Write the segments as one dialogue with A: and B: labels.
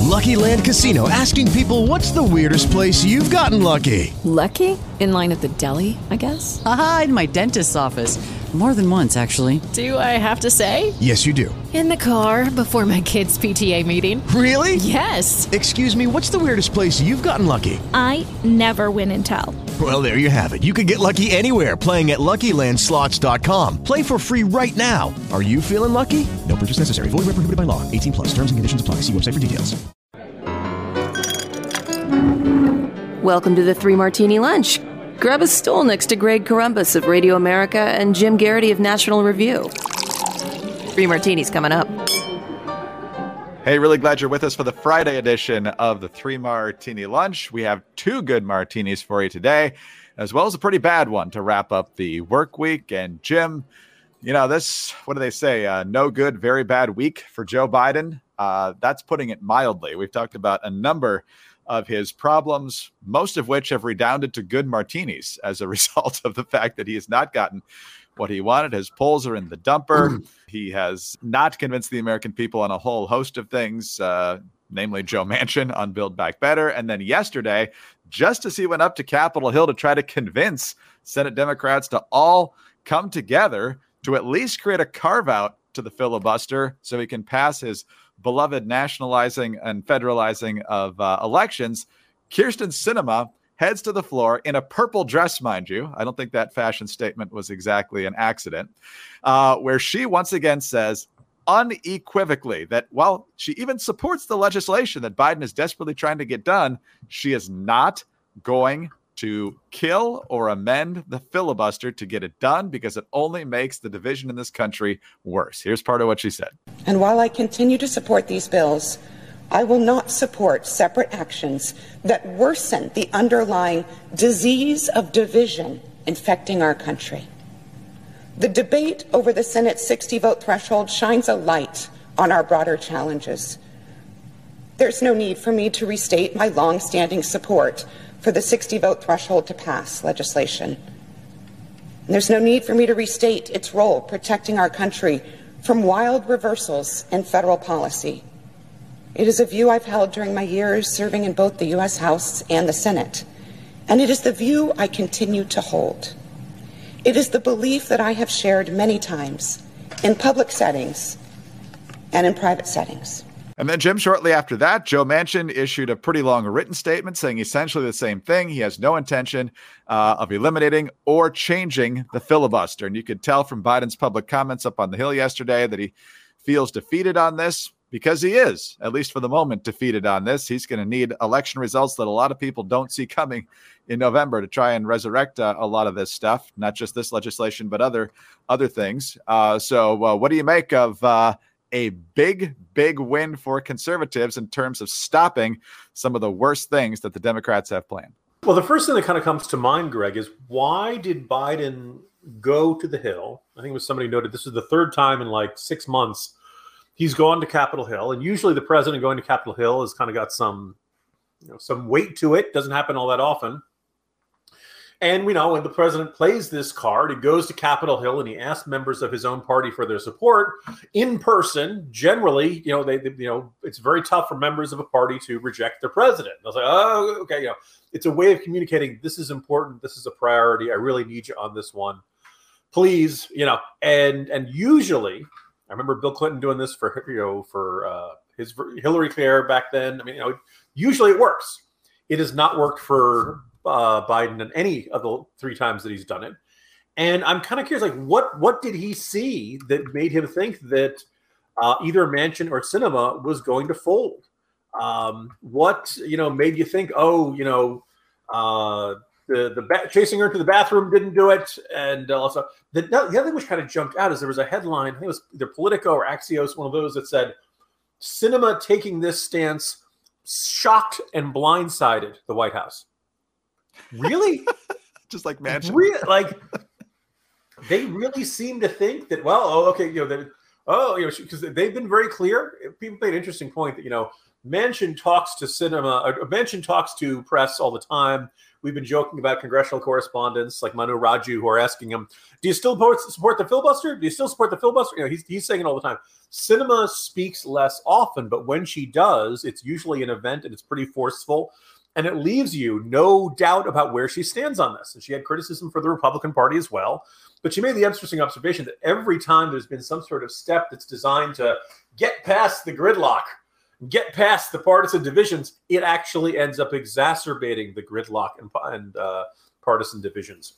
A: Lucky Land Casino, asking people, what's the weirdest place you've gotten lucky?
B: Lucky? In line at the deli, I guess?
C: Aha, in my dentist's office. More than once, actually.
B: Do I have to say?
A: Yes, you do.
B: In the car before my kids' PTA meeting.
A: Really?
B: Yes.
A: Excuse me, what's the weirdest place you've gotten lucky?
D: I never win and tell.
A: Well, there you have it. You can get lucky anywhere, playing at LuckyLandSlots.com. Play for free right now. Are you feeling lucky? No purchase necessary. Void where prohibited by law. 18 plus. Terms and conditions apply. See website for details.
E: Welcome to the Three Martini Lunch. Grab a stool next to Greg Columbus of Radio America and Jim Garrity of National Review. Three Martinis coming up.
F: Hey, really glad you're with us for the Friday edition of the Three Martini Lunch. We have two good martinis for you today, as well as a pretty bad one to wrap up the work week. And Jim, you know, this, what do they say? No good, very bad week for Joe Biden. That's putting it mildly. We've talked about a number of his problems, most of which have redounded to good martinis as a result of the fact that he has not gotten what he wanted. His polls are in the dumper. He has not convinced the American people on a whole host of things, namely Joe Manchin on Build Back Better. And then yesterday, just as he went up to Capitol Hill to try to convince Senate Democrats to all come together to at least create a carve-out to the filibuster so he can pass his beloved nationalizing and federalizing of elections, Kyrsten Sinema heads to the floor in a purple dress, mind you. I don't think that fashion statement was exactly an accident, where she once again says unequivocally that while she even supports the legislation that Biden is desperately trying to get done, she is not going to kill or amend the filibuster to get it done because it only makes the division in this country worse. Here's part of what she said.
G: And while I continue to support these bills, I will not support separate actions that worsen the underlying disease of division infecting our country. The debate over the Senate's 60-vote threshold shines a light on our broader challenges. There's no need for me to restate my long-standing support for the 60-vote threshold to pass legislation. And there's no need for me to restate its role protecting our country from wild reversals in federal policy. It is a view I've held during my years serving in both the U.S. House and the Senate, and it is the view I continue to hold. It is the belief that I have shared many times in public settings and in private settings.
F: And then, Jim, shortly after that, Joe Manchin issued a pretty long written statement saying essentially the same thing. He has no intention of eliminating or changing the filibuster. And you could tell from Biden's public comments up on the Hill yesterday that he feels defeated on this because he is, at least for the moment, defeated on this. He's going to need election results that a lot of people don't see coming in November to try and resurrect a lot of this stuff, not just this legislation, but other things. So what do you make of a big win for conservatives in terms of stopping some of the worst things that the Democrats have planned?
H: Well, the first thing that kind of comes to mind, Greg, is why did Biden go to the Hill? I think it was somebody noted this is the third time in like 6 months he's gone to Capitol Hill. And usually the president going to Capitol Hill has kind of got some weight to it. Doesn't happen all that often. And we know when the president plays this card, he goes to Capitol Hill and he asks members of his own party for their support in person. Generally, it's very tough for members of a party to reject their president. They'll say, "Oh, okay, it's a way of communicating. This is important. This is a priority. I really need you on this one, please." And usually, I remember Bill Clinton doing this for his Hillary Claire back then. I mean, usually it works. It has not worked for Biden in any of the 3 times that he's done it. And I'm kind of curious, like, what did he see that made him think that either Manchin or Sinema was going to fold? What made you think, chasing her to the bathroom didn't do it? And also, the other thing which kind of jumped out is there was a headline, I think it was either Politico or Axios, one of those, that said, Sinema taking this stance shocked and blindsided the White House. Really?
F: Just like Manchin.
H: They really seem to think that, because they've been very clear. People made an interesting point that, Manchin talks to Sinema, or Manchin talks to press all the time, we've been joking about congressional correspondents like Manu Raju who are asking him, do you still support the filibuster? Do you still support the filibuster? You know, he's saying it all the time. Sinema speaks less often, but when she does, it's usually an event and it's pretty forceful. And it leaves you no doubt about where she stands on this. And she had criticism for the Republican Party as well. But she made the interesting observation that every time there's been some sort of step that's designed to get past the gridlock, get past the partisan divisions, it actually ends up exacerbating the gridlock and partisan divisions.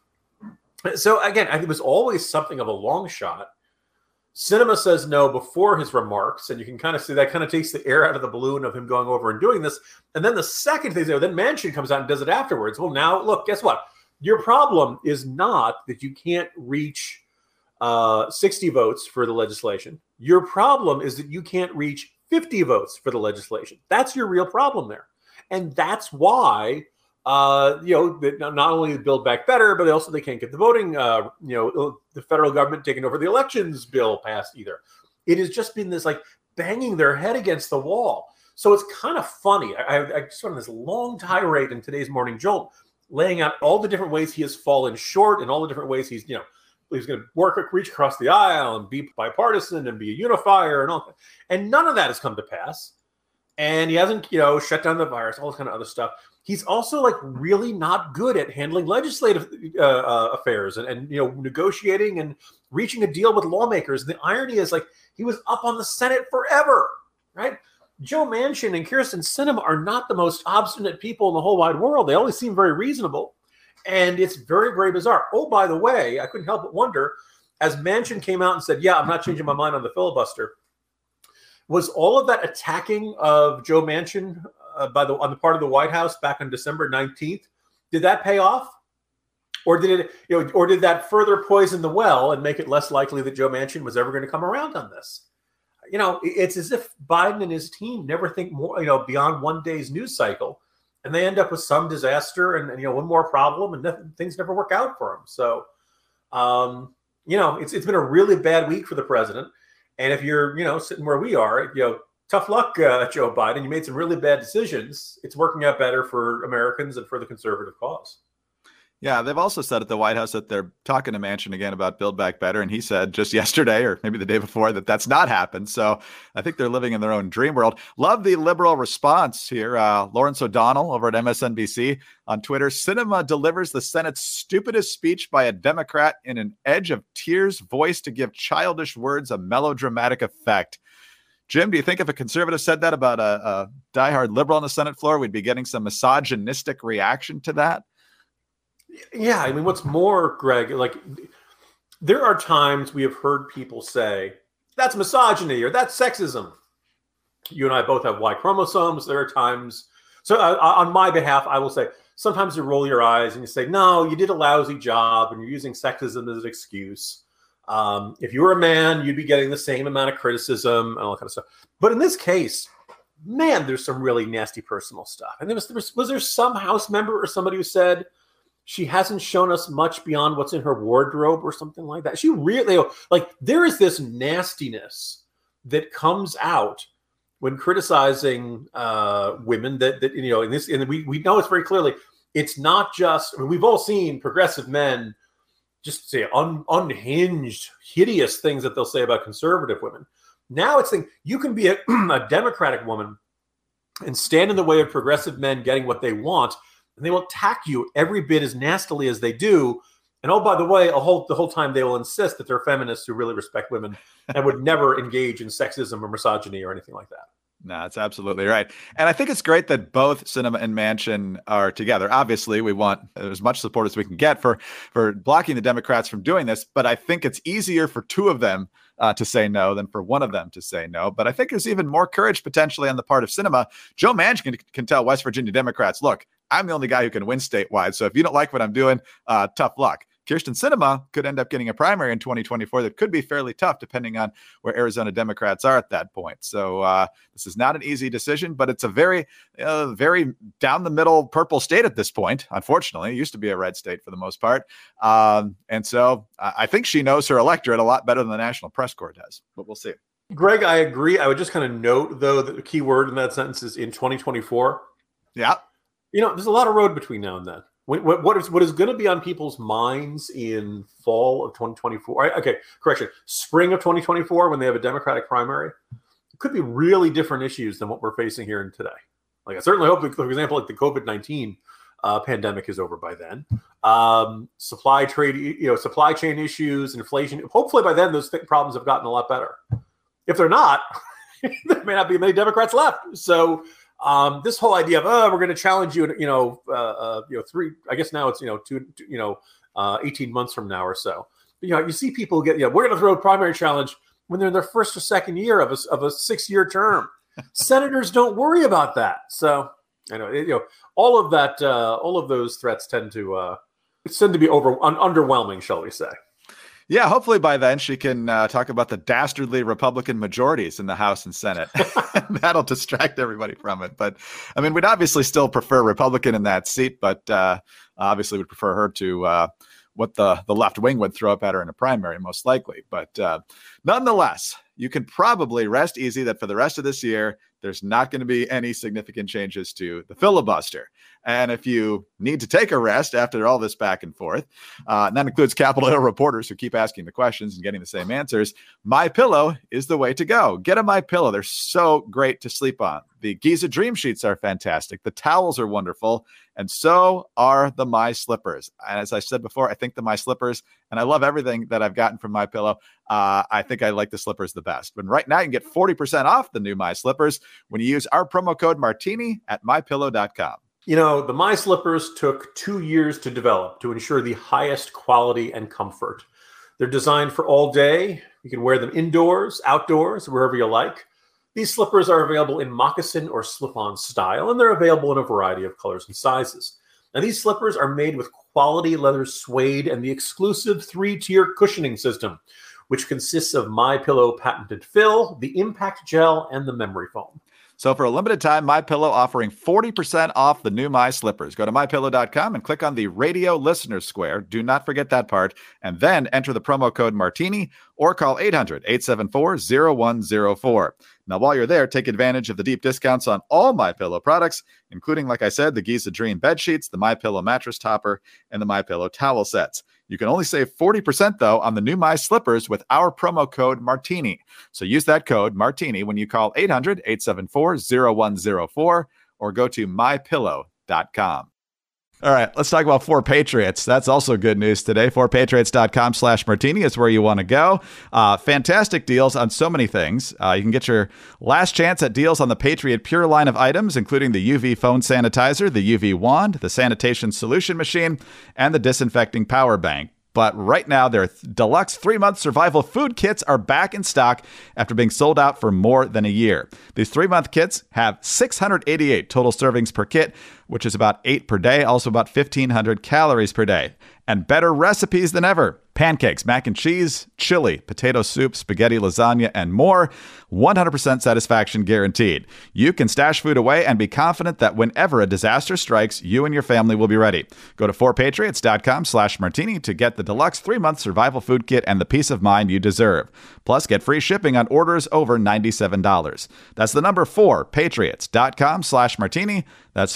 H: So again, I think it was always something of a long shot. Sinema says no before his remarks, and you can kind of see that kind of takes the air out of the balloon of him going over and doing this. And then the second thing, then Manchin comes out and does it afterwards. Well, now, look, guess what? Your problem is not that you can't reach 60 votes for the legislation. Your problem is that you can't reach 50 votes for the legislation. That's your real problem there. And that's why, not only Build Back Better, but also they can't get the voting, the federal government taking over the elections bill passed either. It has just been this like banging their head against the wall. So it's kind of funny. I just went on this long tirade in today's Morning Jolt, laying out all the different ways he has fallen short and all the different ways he's going to reach across the aisle and be bipartisan and be a unifier and all that. And none of that has come to pass. And he hasn't, shut down the virus, all this kind of other stuff. He's also like really not good at handling legislative affairs and negotiating and reaching a deal with lawmakers. And the irony is like he was up on the Senate forever, right? Joe Manchin and Kyrsten Sinema are not the most obstinate people in the whole wide world. They always seem very reasonable. And it's very, very bizarre. Oh, by the way, I couldn't help but wonder, as Manchin came out and said, yeah, I'm not changing my mind on the filibuster, was all of that attacking of Joe Manchin on the part of the White House back on December 19th, did that pay off? Or did did that further poison the well and make it less likely that Joe Manchin was ever going to come around on this? It's as if Biden and his team never think more, beyond one day's news cycle, and they end up with some disaster and one more problem, and things never work out for them. So, it's been a really bad week for the president. And if you're, sitting where we are, tough luck, Joe Biden. You made some really bad decisions. It's working out better for Americans and for the conservative cause.
F: Yeah, they've also said at the White House that they're talking to Manchin again about Build Back Better. And he said just yesterday or maybe the day before that that's not happened. So I think they're living in their own dream world. Love the liberal response here. Lawrence O'Donnell over at MSNBC on Twitter. Sinema delivers the Senate's stupidest speech by a Democrat in an edge of tears voice to give childish words a melodramatic effect. Jim, do you think if a conservative said that about a diehard liberal on the Senate floor, we'd be getting some misogynistic reaction to that?
H: Yeah, I mean, what's more, Greg, like there are times we have heard people say, that's misogyny or that's sexism. You and I both have Y chromosomes. There are times. So on my behalf, I will say, sometimes you roll your eyes and you say, no, you did a lousy job and you're using sexism as an excuse. If you were a man, you'd be getting the same amount of criticism and all that kind of stuff. But in this case, man, there's some really nasty personal stuff. And was there some House member or somebody who said, she hasn't shown us much beyond what's in her wardrobe or something like that. She really, there is this nastiness that comes out when criticizing women and we know it's very clearly, it's not just, we've all seen progressive men just say unhinged, hideous things that they'll say about conservative women. Now it's you can be a Democratic woman and stand in the way of progressive men getting what they want, and they will attack you every bit as nastily as they do. And oh, by the way, the whole time they will insist that they're feminists who really respect women and would never engage in sexism or misogyny or anything like that.
F: No, that's absolutely right. And I think it's great that both Sinema and Manchin are together. Obviously, we want as much support as we can get for blocking the Democrats from doing this. But I think it's easier for two of them to say no than for one of them to say no. But I think there's even more courage potentially on the part of Sinema. Joe Manchin can tell West Virginia Democrats, look, I'm the only guy who can win statewide. So if you don't like what I'm doing, tough luck. Kyrsten Sinema could end up getting a primary in 2024 that could be fairly tough depending on where Arizona Democrats are at that point. So this is not an easy decision, but it's a very, very down the middle purple state at this point. Unfortunately, it used to be a red state for the most part. And so I think she knows her electorate a lot better than the National Press Corps does, but we'll see.
H: Greg, I agree. I would just kind of note, though, that the key word in that sentence is in 2024.
F: Yeah.
H: There's a lot of road between now and then. What is going to be on people's minds in fall of 2024? Okay, correction, spring of 2024 when they have a Democratic primary, it could be really different issues than what we're facing here today. Like I certainly hope, for example, like the COVID-19 pandemic is over by then. Supply chain issues, inflation. Hopefully by then those problems have gotten a lot better. If they're not, there may not be many Democrats left. So this whole idea of we're going to challenge you, 18 months from now or so. You see people get, we're going to throw a primary challenge when they're in their first or second year of a 6-year term. Senators don't worry about that. So all of that, all of those threats tend to be underwhelming, shall we say?
F: Yeah, hopefully by then she can talk about the dastardly Republican majorities in the House and Senate. That'll distract everybody from it. But I mean, we'd obviously still prefer Republican in that seat, but obviously would prefer her to what the left wing would throw up at her in a primary, most likely. But nonetheless, you can probably rest easy that for the rest of this year, there's not going to be any significant changes to the filibuster. And if you need to take a rest after all this back and forth, and that includes Capitol Hill reporters who keep asking the questions and getting the same answers, MyPillow is the way to go. Get a MyPillow. They're so great to sleep on. The Giza Dream Sheets are fantastic. The towels are wonderful. And so are the My Slippers. And as I said before, I think the My Slippers, and I love everything that I've gotten from MyPillow. I think I like the slippers the best. But right now you can get 40% off the new My Slippers when you use our promo code Martini at mypillow.com.
H: The My Slippers took 2 years to develop to ensure the highest quality and comfort. They're designed for all day. You can wear them indoors, outdoors, wherever you like. These slippers are available in moccasin or slip-on style, and they're available in a variety of colors and sizes. Now, these slippers are made with quality leather suede and the exclusive 3-tier cushioning system, which consists of MyPillow patented fill, the impact gel, and the memory foam.
F: So for a limited time, MyPillow offering 40% off the new My Slippers. Go to mypillow.com and click on the radio listener square. Do not forget that part. And then enter the promo code Martini or call 800-874-0104. Now, while you're there, take advantage of the deep discounts on all MyPillow products, including, like I said, the Giza Dream bed sheets, the MyPillow mattress topper, and the MyPillow towel sets. You can only save 40%, though, on the new My Slippers with our promo code Martini. So use that code Martini when you call 800-874-0104 or go to mypillow.com. All right, let's talk about 4Patriots. That's also good news today. 4patriots.com/Martini is where you want to go. Fantastic deals on so many things. You can get your last chance at deals on the Patriot Pure line of items, including the UV phone sanitizer, the UV wand, the sanitation solution machine, and the disinfecting power bank. But right now, their deluxe 3-month survival food kits are back in stock after being sold out for more than a year. These 3-month kits have 688 total servings per kit, which is about 8 per day, also about 1,500 calories per day. And better recipes than ever. Pancakes, mac and cheese, chili, potato soup, spaghetti, lasagna, and more. 100% satisfaction guaranteed. You can stash food away and be confident that whenever a disaster strikes, you and your family will be ready. Go to 4patriots.com/Martini to get the deluxe 3-month survival food kit and the peace of mind you deserve. Plus, get free shipping on orders over $97. That's the number 4patriots.com/Martini. That's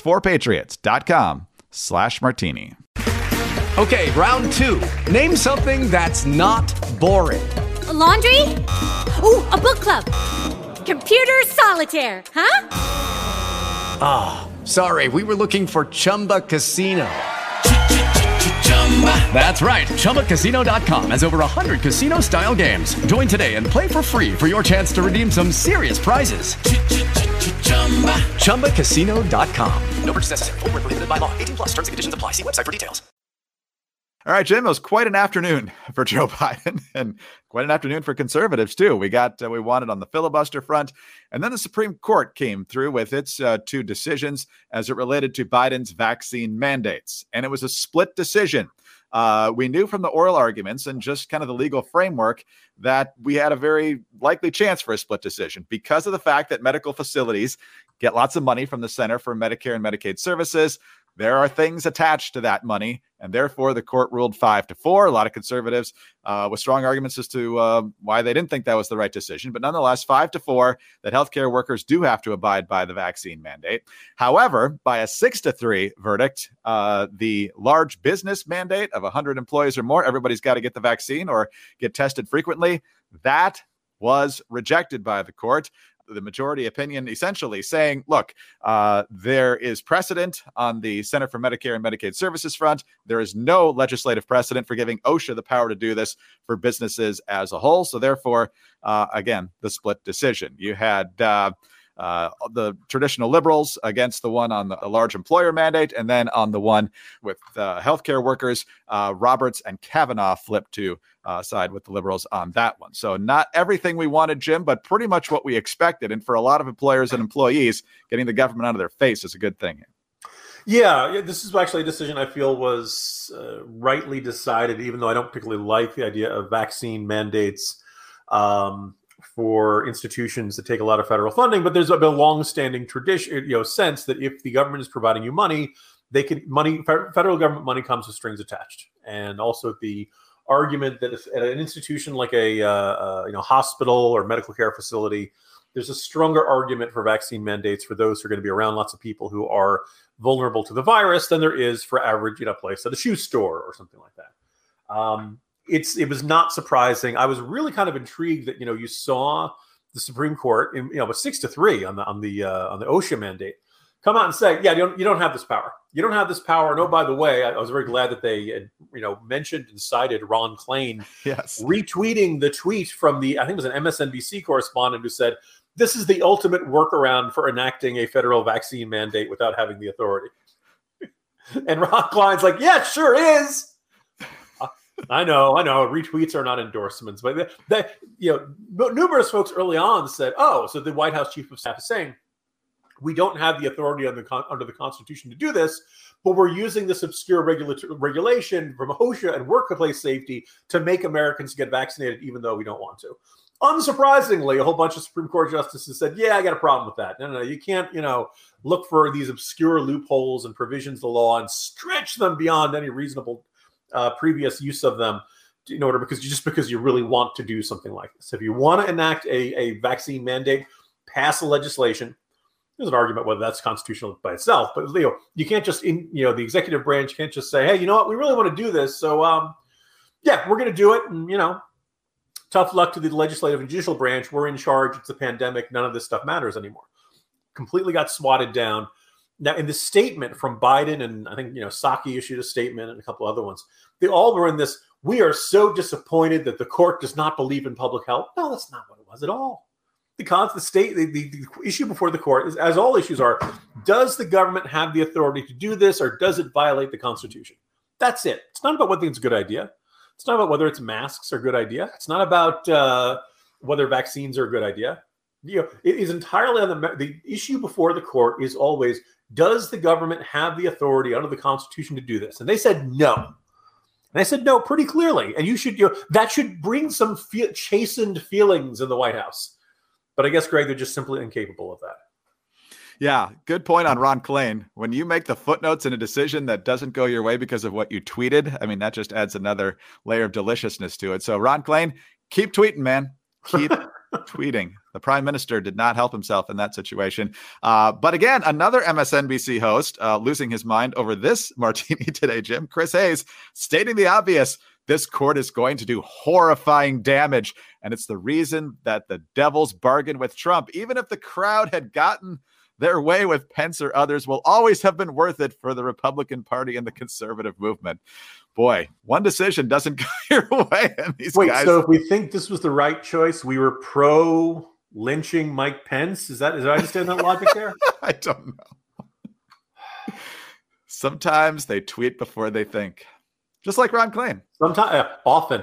F: 4patriots.com/Martini.
I: Okay, round 2. Name something that's not boring.
J: A laundry? Ooh, a book club. Computer solitaire, huh?
I: Ah, sorry, we were looking for Chumba Casino. That's right, ChumbaCasino.com has over 100 casino-style games. Join today and play for free for your chance to redeem some serious prizes. ChumbaCasino.com. No purchase necessary. Void where prohibited by law. 18+. Terms and conditions apply. See website for details.
F: All right, Jim, it was quite an afternoon for Joe Biden and quite an afternoon for conservatives, too. We got we wanted on the filibuster front, and then the Supreme Court came through with its 2 decisions as it related to Biden's vaccine mandates. And it was a split decision. We knew from the oral arguments and just kind of the legal framework that we had a very likely chance for a split decision because of the fact that medical facilities get lots of money from the Center for Medicare and Medicaid Services. there are things attached to that money, and therefore the court ruled 5-4. A lot of conservatives with strong arguments as to why they didn't think that was the right decision. But nonetheless, 5-4, that healthcare workers do have to abide by the vaccine mandate. However, by a 6-3 verdict, the large business mandate of 100 employees or more, everybody's got to get the vaccine or get tested frequently, that was rejected by the court. The majority opinion essentially saying, look, there is precedent on the Center for Medicare and Medicaid Services front. There is no legislative precedent for giving OSHA the power to do this for businesses as a whole. So therefore, again, the split decision. You had the traditional liberals against the one on the large employer mandate, and then on the one with healthcare workers, Roberts and Kavanaugh flipped to side with the liberals on that one. So not everything we wanted, Jim, but pretty much what we expected. And for a lot of employers and employees, getting the government out of their face is a good thing.
H: Yeah, this is actually a decision I feel was rightly decided, even though I don't particularly like the idea of vaccine mandates for institutions that take a lot of federal funding. But there's a long-standing tradition, sense that if the government is providing you money, federal government money comes with strings attached. And also the argument that if at an institution like a hospital or medical care facility, there's a stronger argument for vaccine mandates for those who are going to be around lots of people who are vulnerable to the virus than there is for average place at a shoe store or something like that. It was not surprising. I was really kind of intrigued that you saw the Supreme Court in with 6-3 on the OSHA mandate come out and say, yeah, you don't have this power. You don't have this power. And oh, by the way, I was very glad that they had, mentioned and cited Ron Klain retweeting the tweet from I think it was an MSNBC correspondent who said, this is the ultimate workaround for enacting a federal vaccine mandate without having the authority. And Ron Klein's like, yeah, it sure is. I know. Retweets are not endorsements, but numerous folks early on said, oh, so the White House chief of staff is saying, we don't have the authority under the Constitution to do this, but we're using this obscure regulation from OSHA and workplace safety to make Americans get vaccinated, even though we don't want to. Unsurprisingly, a whole bunch of Supreme Court justices said, yeah, I got a problem with that. No, you can't, look for these obscure loopholes and provisions of the law and stretch them beyond any reasonable previous use of them in order because you really want to do something like this. If you want to enact a vaccine mandate, pass a legislation. There's an argument whether that's constitutional by itself, but you can't just the executive branch can't just say, hey, you know what, we really want to do this, so yeah, we're going to do it, and tough luck to the legislative and judicial branch. We're in charge. It's a pandemic. None of this stuff matters anymore. Completely got swatted down. Now, in the statement from Biden, and I think Psaki issued a statement and a couple other ones, they all were in this. We are so disappointed that the court does not believe in public health. No, that's not what it was at all. The issue before the court is, as all issues are, does the government have the authority to do this, or does it violate the Constitution? That's it. It's not about whether it's a good idea. It's not about whether it's masks are a good idea. It's not about whether vaccines are a good idea. It is entirely on the issue before the court is always, does the government have the authority under the Constitution to do this? And they said no. And I said no pretty clearly. And that should bring some chastened feelings in the White House. But I guess, Greg, they're just simply incapable of that.
F: Yeah, good point on Ron Klain. When you make the footnotes in a decision that doesn't go your way because of what you tweeted, I mean, that just adds another layer of deliciousness to it. So Ron Klain, keep tweeting, man. Keep tweeting. The prime minister did not help himself in that situation. But again, another MSNBC host losing his mind over this martini today, Jim. Chris Hayes stating the obvious. This court is going to do horrifying damage. And it's the reason that the devils bargain with Trump. Even if the crowd had gotten their way with Pence or others, will always have been worth it for the Republican Party and the conservative movement. Boy, one decision doesn't go your way. And these guys.
H: So if we think this was the right choice, we were pro lynching Mike Pence. Did I understand that logic there?
F: I don't know. Sometimes they tweet before they think. Just like Ron Klain.
H: Sometimes, often.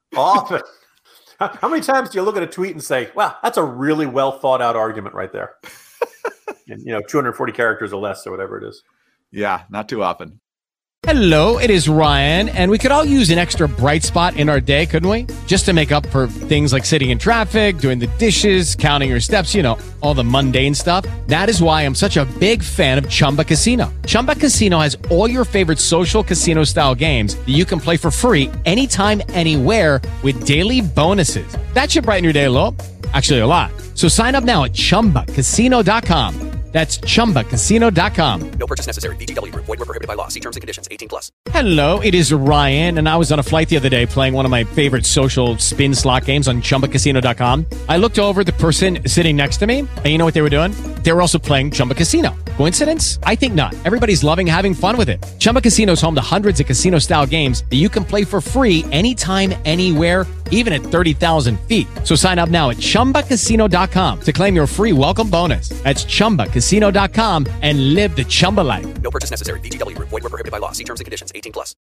H: How many times do you look at a tweet and say, wow, that's a really well thought out argument right there? And 240 characters or less or whatever it is.
F: Yeah, not too often.
K: Hello, it is Ryan, and we could all use an extra bright spot in our day, couldn't we? Just to make up for things like sitting in traffic, doing the dishes, counting your steps, all the mundane stuff. That is why I'm such a big fan of Chumba Casino. Chumba Casino has all your favorite social casino-style games that you can play for free anytime, anywhere with daily bonuses. That should brighten your day a little. Actually, a lot. So sign up now at ChumbaCasino.com. That's ChumbaCasino.com.
L: No purchase necessary. VGW Group. Void where prohibited by law. See terms and conditions. 18+.
K: Hello, it is Ryan, and I was on a flight the other day playing one of my favorite social spin slot games on ChumbaCasino.com. I looked over at the person sitting next to me, and you know what they were doing? They were also playing Chumba Casino. Coincidence? I think not. Everybody's loving having fun with it. Chumba Casino is home to hundreds of casino-style games that you can play for free anytime, anywhere, even at 30,000 feet. So sign up now at ChumbaCasino.com to claim your free welcome bonus. That's ChumbaCasino.com and live the Chumba life.
L: No purchase necessary. VGW Group. Void where prohibited by law. See terms and conditions. 18+.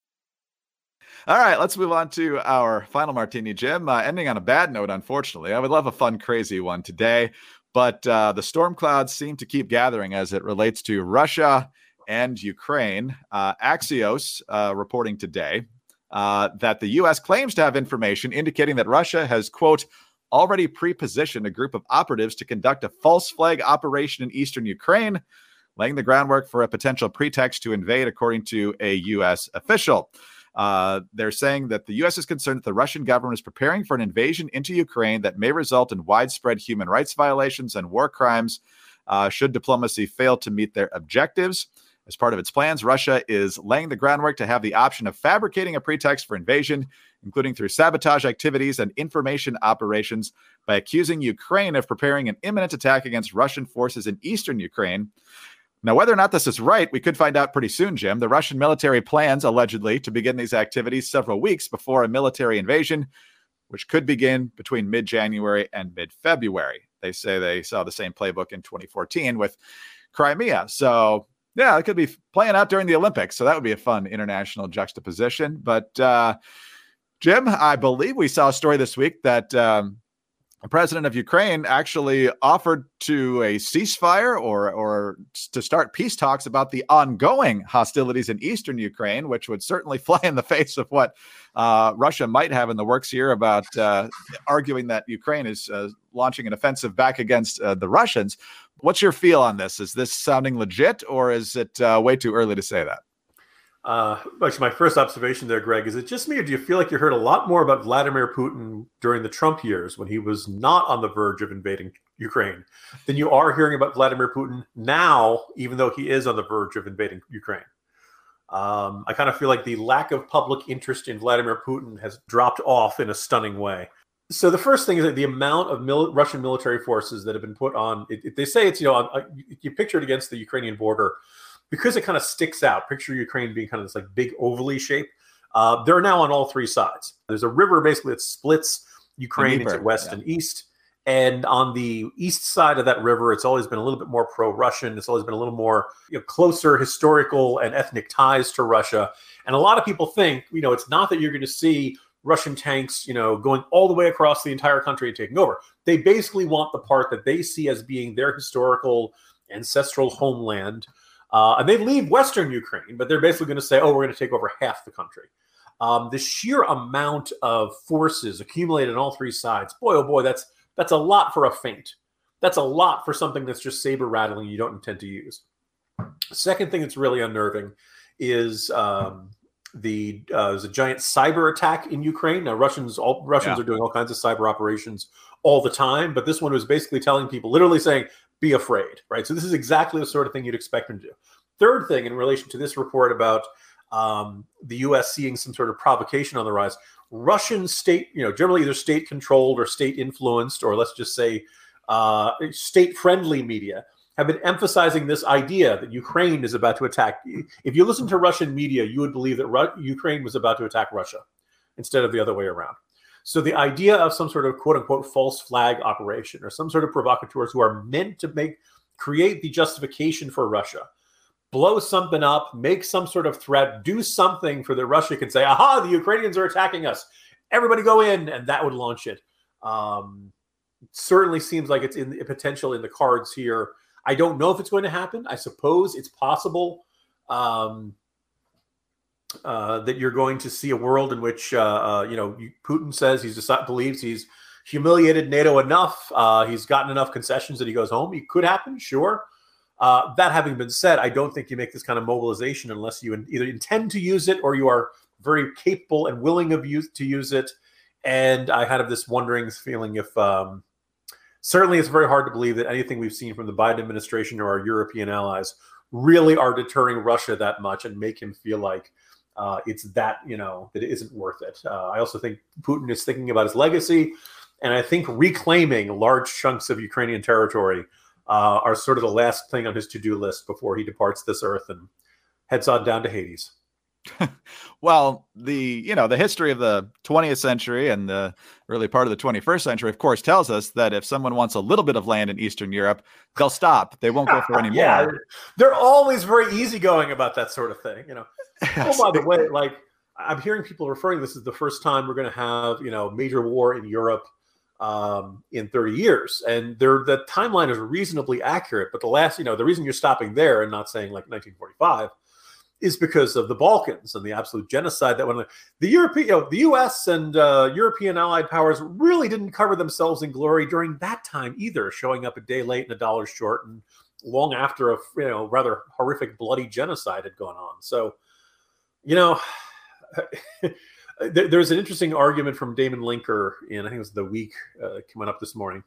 F: All right, let's move on to our final martini, Jim. Ending on a bad note, unfortunately. I would love a fun, crazy one today, but the storm clouds seem to keep gathering as it relates to Russia and Ukraine. Axios reporting today that the U.S. claims to have information indicating that Russia has, quote, already pre-positioned a group of operatives to conduct a false flag operation in eastern Ukraine, laying the groundwork for a potential pretext to invade, according to a U.S. official. They're saying that the U.S. is concerned that the Russian government is preparing for an invasion into Ukraine that may result in widespread human rights violations and war crimes should diplomacy fail to meet their objectives. As part of its plans, Russia is laying the groundwork to have the option of fabricating a pretext for invasion, including through sabotage activities and information operations, by accusing Ukraine of preparing an imminent attack against Russian forces in eastern Ukraine. Now, whether or not this is right, we could find out pretty soon, Jim. The Russian military plans, allegedly, to begin these activities several weeks before a military invasion, which could begin between mid-January and mid-February. They say they saw the same playbook in 2014 with Crimea. So, yeah, it could be playing out during the Olympics. So that would be a fun international juxtaposition. But, Jim, I believe we saw a story this week that the president of Ukraine actually offered to a ceasefire or to start peace talks about the ongoing hostilities in eastern Ukraine, which would certainly fly in the face of what Russia might have in the works here about arguing that Ukraine is launching an offensive back against the Russians. What's your feel on this? Is this sounding legit, or is it way too early to say that?
H: Actually, my first observation there, Greg, is it just me, or do you feel like you heard a lot more about Vladimir Putin during the Trump years when he was not on the verge of invading Ukraine than you are hearing about Vladimir Putin now, even though he is on the verge of invading Ukraine? I kind of feel like the lack of public interest in Vladimir Putin has dropped off in a stunning way. So the first thing is that the amount of Russian military forces that have been put on, they say it's, you picture it against the Ukrainian border, because it kind of sticks out. Picture Ukraine being kind of this like big ovally shape. They're now on all three sides. There's a river basically that splits Ukraine into west and east. And on the east side of that river, it's always been a little bit more pro-Russian. It's always been a little more closer historical and ethnic ties to Russia. And a lot of people think, it's not that you're going to see Russian tanks, going all the way across the entire country and taking over. They basically want the part that they see as being their historical, ancestral homeland. And they leave Western Ukraine, but they're basically going to say, we're going to take over half the country. The sheer amount of forces accumulated on all three sides, boy, oh boy, that's a lot for a feint. That's a lot for something that's just saber rattling you don't intend to use. Second thing that's really unnerving is there's a giant cyber attack in Ukraine. Now, Russians are doing all kinds of cyber operations all the time, but this one was basically telling people, literally saying, be afraid, right? So this is exactly the sort of thing you'd expect them to do. Third thing, in relation to this report about the U.S. seeing some sort of provocation on the rise, Russian state, generally either state-controlled or state-influenced, or let's just say state-friendly media, have been emphasizing this idea that Ukraine is about to attack. If you listen to Russian media, you would believe that Ukraine was about to attack Russia instead of the other way around. So the idea of some sort of quote-unquote false flag operation or some sort of provocateurs who are meant to create the justification for Russia, blow something up, make some sort of threat, do something for that Russia can say, aha, the Ukrainians are attacking us. Everybody go in, and that would launch it. Certainly seems like it's in the potential in the cards here. I don't know if it's going to happen. I suppose it's possible. that you're going to see a world in which Putin says believes he's humiliated NATO enough. He's gotten enough concessions that he goes home. It could happen, sure. That having been said, I don't think you make this kind of mobilization unless you either intend to use it or you are very capable and willing to use it. And I had this wondering feeling if certainly it's very hard to believe that anything we've seen from the Biden administration or our European allies really are deterring Russia that much and make him feel like it's that it isn't worth it. I also think Putin is thinking about his legacy, and I think reclaiming large chunks of Ukrainian territory are sort of the last thing on his to-do list before he departs this earth and heads on down to Hades.
F: Well, the history of the 20th century and the early part of the 21st century, of course, tells us that if someone wants a little bit of land in Eastern Europe, they'll stop. They won't go for any more.
H: They're always very easygoing about that sort of thing.
F: Yes.
H: Oh, by the way, I'm hearing people referring this is the first time we're going to have major war in Europe in 30 years, and the timeline is reasonably accurate. But the reason you're stopping there and not saying like 1945. Is because of the Balkans and the absolute genocide that when the U.S. and European allied powers really didn't cover themselves in glory during that time either, showing up a day late and $1 short, and long after a rather horrific, bloody genocide had gone on. So, there's an interesting argument from Damon Linker in I think it was The Week coming up this morning.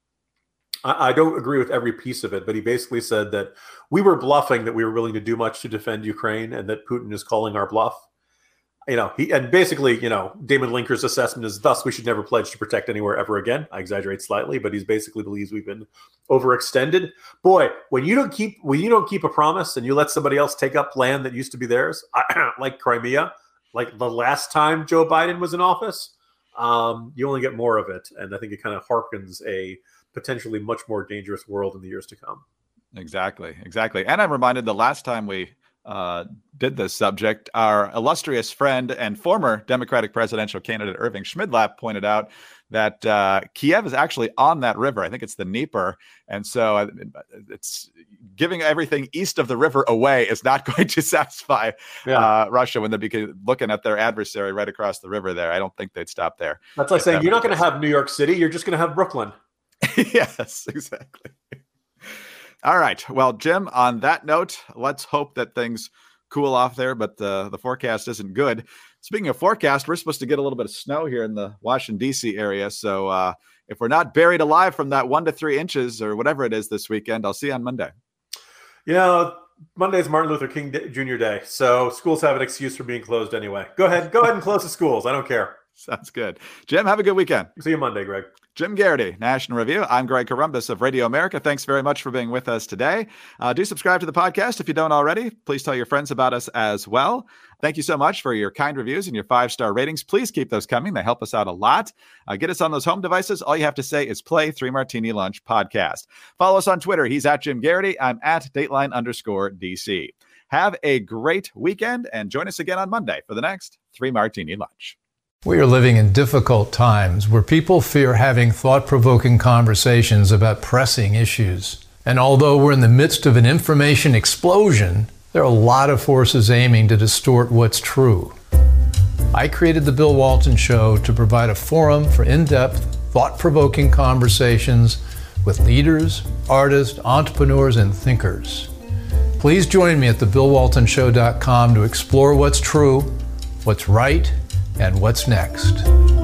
H: I don't agree with every piece of it, but he basically said that we were bluffing that we were willing to do much to defend Ukraine and that Putin is calling our bluff. Damon Linker's assessment is thus we should never pledge to protect anywhere ever again. I exaggerate slightly, but he basically believes we've been overextended. Boy, when you don't keep a promise and you let somebody else take up land that used to be theirs, like Crimea, like the last time Joe Biden was in office, you only get more of it. And I think it kind of harkens a potentially much more dangerous world in the years to come.
F: Exactly. And I'm reminded the last time we did this subject, our illustrious friend and former Democratic presidential candidate Irving Schmidlap pointed out that Kiev is actually on that river. I think it's the Dnieper. And so it's giving everything east of the river away is not going to satisfy Russia when they looking at their adversary right across the river there. I don't think they'd stop there.
H: That's like saying you're not going to have New York City. You're just going to have Brooklyn.
F: Yes, exactly. All right. Well, Jim, on that note, let's hope that things cool off there, but the forecast isn't good. Speaking of forecast, we're supposed to get a little bit of snow here in the Washington, D.C. area. So if we're not buried alive from that 1 to 3 inches or whatever it is this weekend, I'll see you on Monday.
H: Monday's Martin Luther King Jr. Day, so schools have an excuse for being closed anyway. Go ahead and close the schools. I don't care.
F: Sounds good. Jim, have a good weekend.
H: See you Monday, Greg.
F: Jim Garrity, National Review. I'm Greg Corombos of Radio America. Thanks very much for being with us today. Do subscribe to the podcast if you don't already. Please tell your friends about us as well. Thank you so much for your kind reviews and your 5-star ratings. Please keep those coming. They help us out a lot. Get us on those home devices. All you have to say is play 3 Martini Lunch podcast. Follow us on Twitter. He's at Jim Garrity. I'm at Dateline_DC. Have a great weekend and join us again on Monday for the next 3 Martini Lunch.
M: We are living in difficult times where people fear having thought-provoking conversations about pressing issues. And although we're in the midst of an information explosion, there are a lot of forces aiming to distort what's true. I created The Bill Walton Show to provide a forum for in-depth, thought-provoking conversations with leaders, artists, entrepreneurs, and thinkers. Please join me at thebillwaltonshow.com to explore what's true, what's right, and what's next.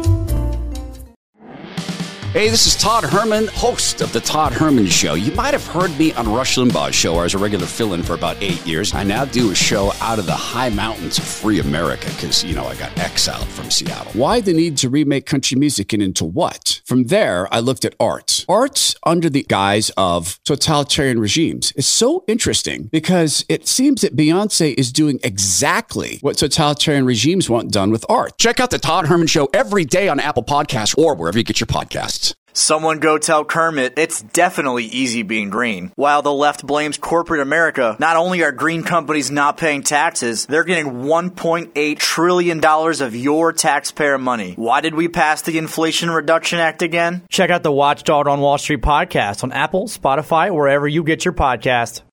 N: Hey, this is Todd Herman, host of The Todd Herman Show. You might have heard me on Rush Limbaugh's show. I was a regular fill-in for about 8 years. I now do a show out of the high mountains of free America because, I got exiled from Seattle. Why the need to remake country music and into what? From there, I looked at art. Art under the guise of totalitarian regimes is so interesting because it seems that Beyonce is doing exactly what totalitarian regimes want done with art. Check out The Todd Herman Show every day on Apple Podcasts or wherever you get your podcasts.
O: Someone go tell Kermit it's definitely easy being green. While the left blames corporate America, not only are green companies not paying taxes, they're getting $1.8 trillion of your taxpayer money. Why did we pass the Inflation Reduction Act again?
P: Check out the Watchdog on Wall Street podcast on Apple, Spotify, wherever you get your podcast.